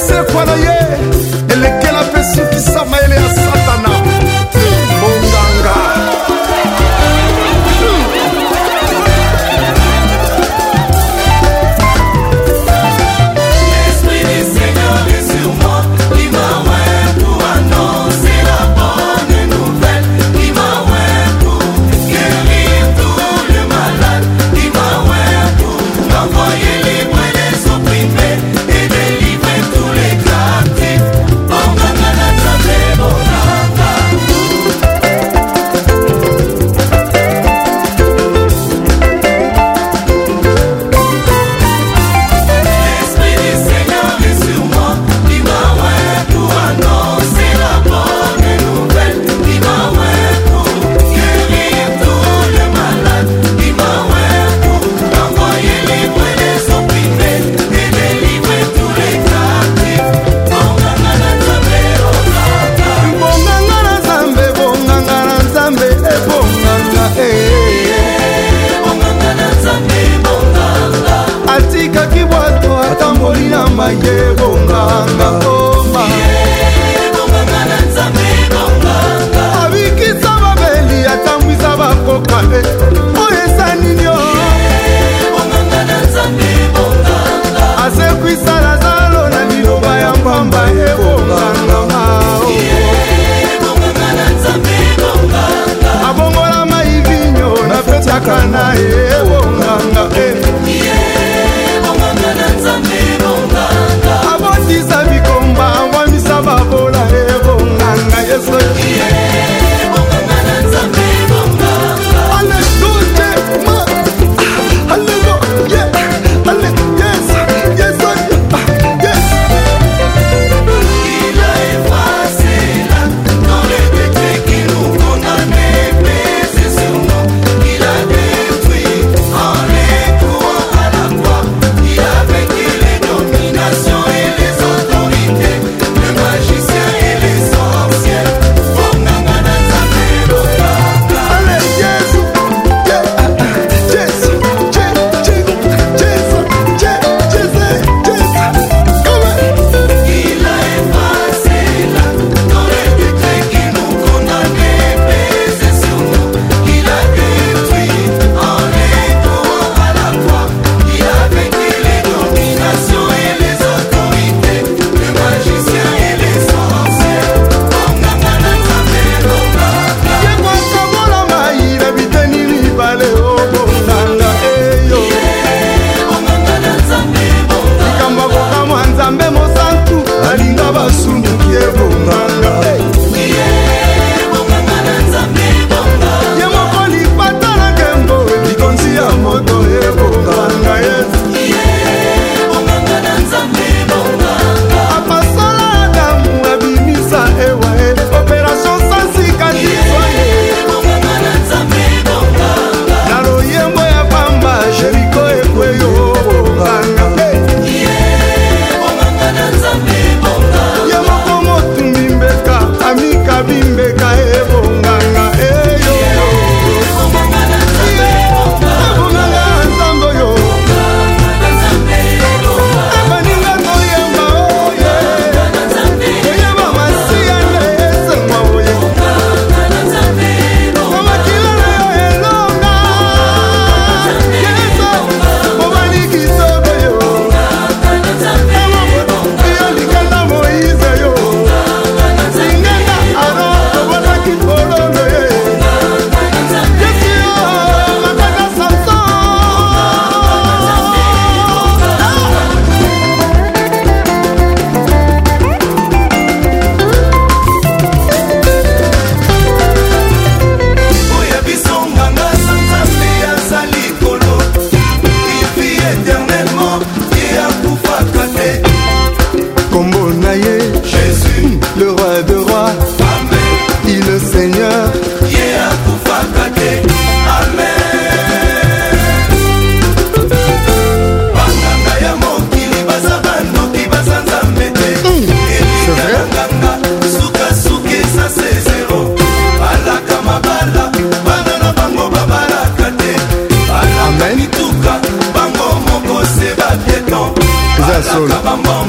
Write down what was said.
sekwa na ye elekela mpe sukisa mayele ya satana bonganga. Maye bonganga oma bonganga nzambe bonganga abikisa babeli atambwiza bakoka oyesa nini bonganga nzambe bonganga asekwisa lazalo na liloba ya mpamba bonganga bonganga nzambe bonganga abongola maivinyo na petaka na bonganga bonganga nzambe abondisa bikomba wamisa babola ebonganga yeso bonganga nzambe bonganga aleluya aleluya yes yes yes il a effacé là dans les décrets qui nous condamnaient blessés sur nous il a détruit en les courant à la croix il a vaincu les dominations et les autorités les magiciens et les sorcières bonganga nzambe bonganga allez Jésus Jésus il a effacé là dans les décrets qui nous condamnaient blessés sur nous il a détruit en les courant à la croix il a vaincu les dominations et les autorités les magiciens et les sorcières bonganga nzambe bonganga yekokabola maila biteni libale bonganga eyo bonganga nzambe bonganga kamba kokamwa nzambe mosantu alinga basumuki bonganga bonganga nzambe bonganga ye moko lipata na ngembo likonzi ya moto bonganga yesu bonganga nzambe bonganga apasola adamu abimisa ewa opération sans cicatrice bonganga nzambe bonganga na loyembo ya pamba jeriko ekweyo bonganga bonganga nzambe bonganga ye moko motumbi mbeka amika bimbeka bonganga eyo bonganga nzambe bonganga nzambe yo bonganga nzambe bonganga baninga koyamba oye koyamba masiya ndese mwa oye bonganga nzambe bonganga makila na yo elonga yeso obaliki soko yo bonganga nzambe bonganga yo likanda Moïse yo bonganga nzambe aro obonaki kolondo ye bonganga nzambe yesu yo makaka Samson oya biso nganga nzambe azali kolo il vit éternellement ye akufaka te kombo na ye Jésus le roi de roi amen il le Seigneur ye akufaka te amen banganga ya mokili baza banoki baza nzambe te elika nganga sukasuki eza se zero balaka mabala bana na bango babalaka te balaka mituka bango moko se babieton balaka bambongo